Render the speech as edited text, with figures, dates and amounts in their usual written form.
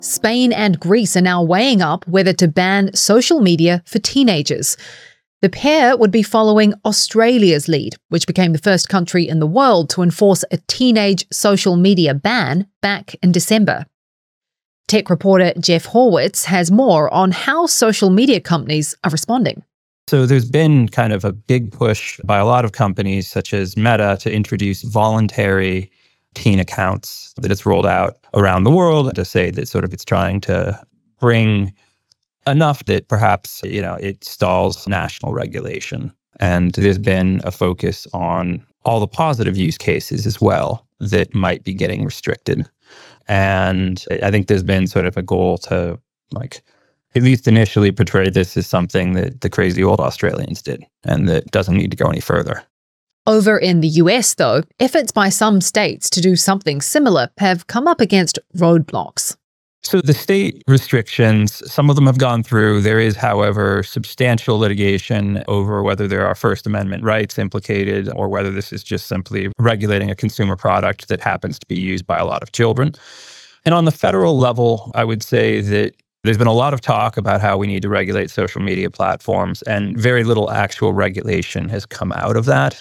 Spain and Greece are now weighing up whether to ban social media for teenagers. The pair would be following Australia's lead, which became the first country in the world to enforce a teenage social media ban back in December. Tech reporter Jeff Horwitz has more on how social media companies are responding. So there's been kind of a big push by a lot of companies such as Meta to introduce voluntary teen accounts that it's rolled out around the world to say that sort of it's trying to bring enough that perhaps, it stalls national regulation. And there's been a focus on all the positive use cases as well that might be getting restricted. And I think there's been sort of a goal to, at least initially portray this as something that the crazy old Australians did and that doesn't need to go any further. Over in the US, though, efforts by some states to do something similar have come up against roadblocks. So the state restrictions, some of them have gone through. There is, however, substantial litigation over whether there are First Amendment rights implicated or whether this is just simply regulating a consumer product that happens to be used by a lot of children. And on the federal level, I would say that there's been a lot of talk about how we need to regulate social media platforms, and very little actual regulation has come out of that.